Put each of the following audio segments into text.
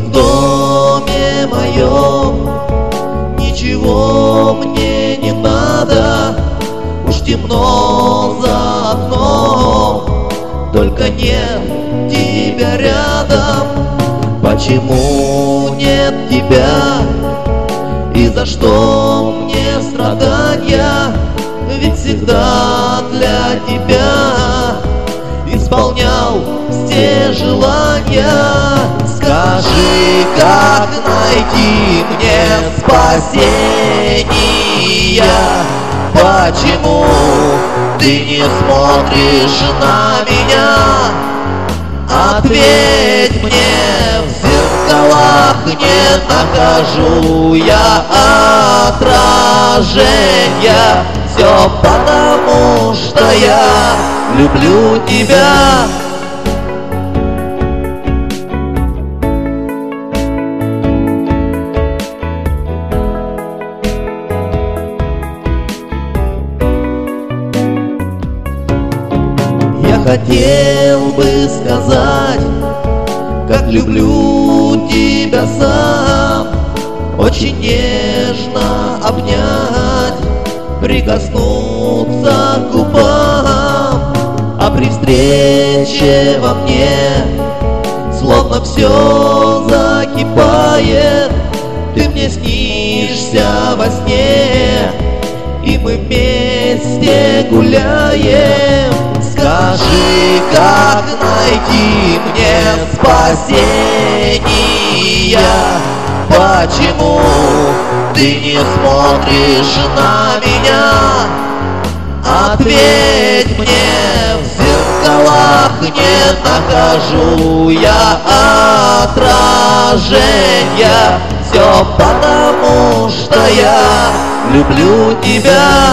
в доме моем ничего мне не надо. Уж темно за окном, только нет тебя рядом. Почему нет тебя? И за что мне страдания? Ведь всегда для тебя исполнял все желания. Скажи, как найти мне спасение? Почему ты не смотришь на меня? Ответь мне, в зеркалах не нахожу я отражения. Все потому, что я люблю тебя. Я хотел бы сказать, как люблю тебя сам, очень нежно обнять, прикоснуться к губам. А при встрече во мне словно все закипает. Ты мне снишься во сне, и мы вместе гуляем. Скажи, как найти мне спасение? Почему ты не смотришь на меня? Ответь мне, в зеркалах не нахожу я отражения. Все потому, что я люблю тебя.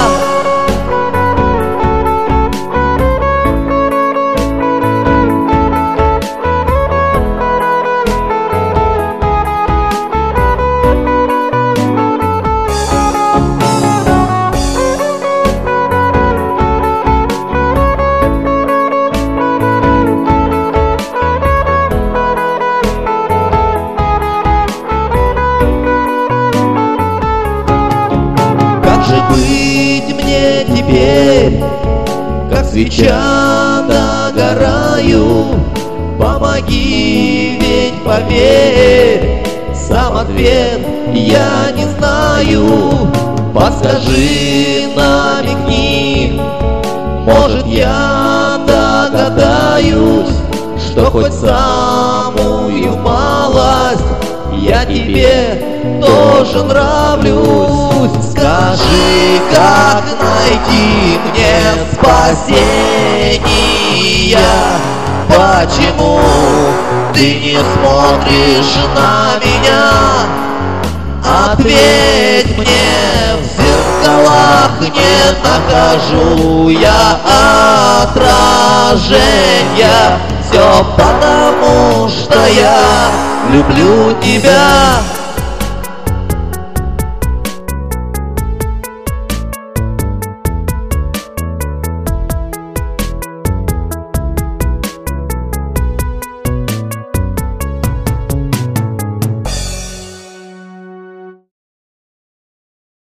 Быть мне теперь, как свеча догораю? Помоги, ведь поверь, сам ответ я не знаю. Подскажи, намекни, может я догадаюсь, что хоть самую малость я тебе тоже нравлюсь. Скажи, как найти мне спасение? Почему ты не смотришь на меня? Ответь мне, в зеркалах не нахожу я отражения. Все потому, что я люблю тебя.